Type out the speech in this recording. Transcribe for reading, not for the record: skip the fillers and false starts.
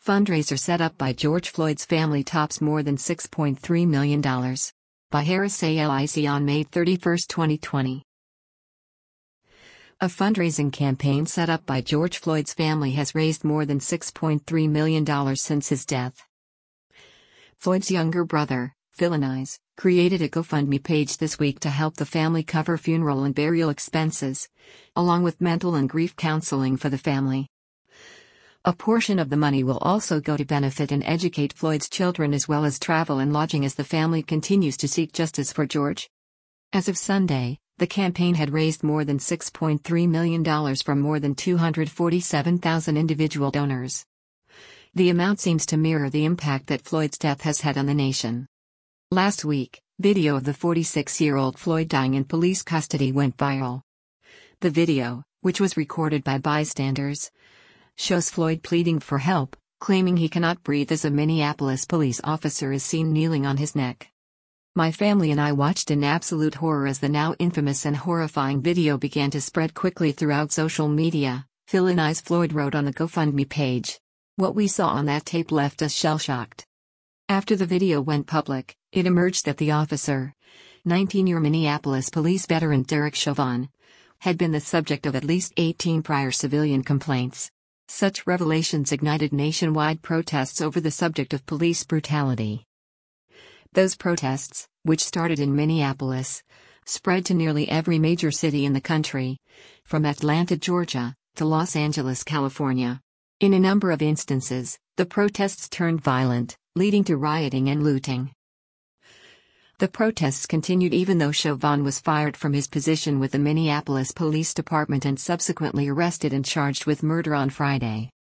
Fundraiser set up by George Floyd's family tops more than $6.3 million. By Harris Alic on May 31, 2020. A fundraising campaign set up by George Floyd's family has raised more than $6.3 million since his death. Floyd's younger brother, Philanize, created a GoFundMe page this week to help the family cover funeral and burial expenses, along with mental and grief counseling for the family. A portion of the money will also go to benefit and educate Floyd's children as well as travel and lodging as the family continues to seek justice for George. As of Sunday, the campaign had raised more than $6.3 million from more than 247,000 individual donors. The amount seems to mirror the impact that Floyd's death has had on the nation. Last week, video of the 46-year-old Floyd dying in police custody went viral. The video, which was recorded by bystanders, shows Floyd pleading for help, claiming he cannot breathe as a Minneapolis police officer is seen kneeling on his neck. My family and I watched in absolute horror as the now infamous and horrifying video began to spread quickly throughout social media, Philanize Floyd wrote on the GoFundMe page. What we saw on that tape left us shell-shocked. After the video went public, it emerged that the officer, 19-year Minneapolis police veteran Derek Chauvin, had been the subject of at least 18 prior civilian complaints. Such revelations ignited nationwide protests over the subject of police brutality. Those protests, which started in Minneapolis, spread to nearly every major city in the country, from Atlanta, Georgia, to Los Angeles, California. In a number of instances, the protests turned violent, leading to rioting and looting. The protests continued even though Chauvin was fired from his position with the Minneapolis Police Department and subsequently arrested and charged with murder on Friday.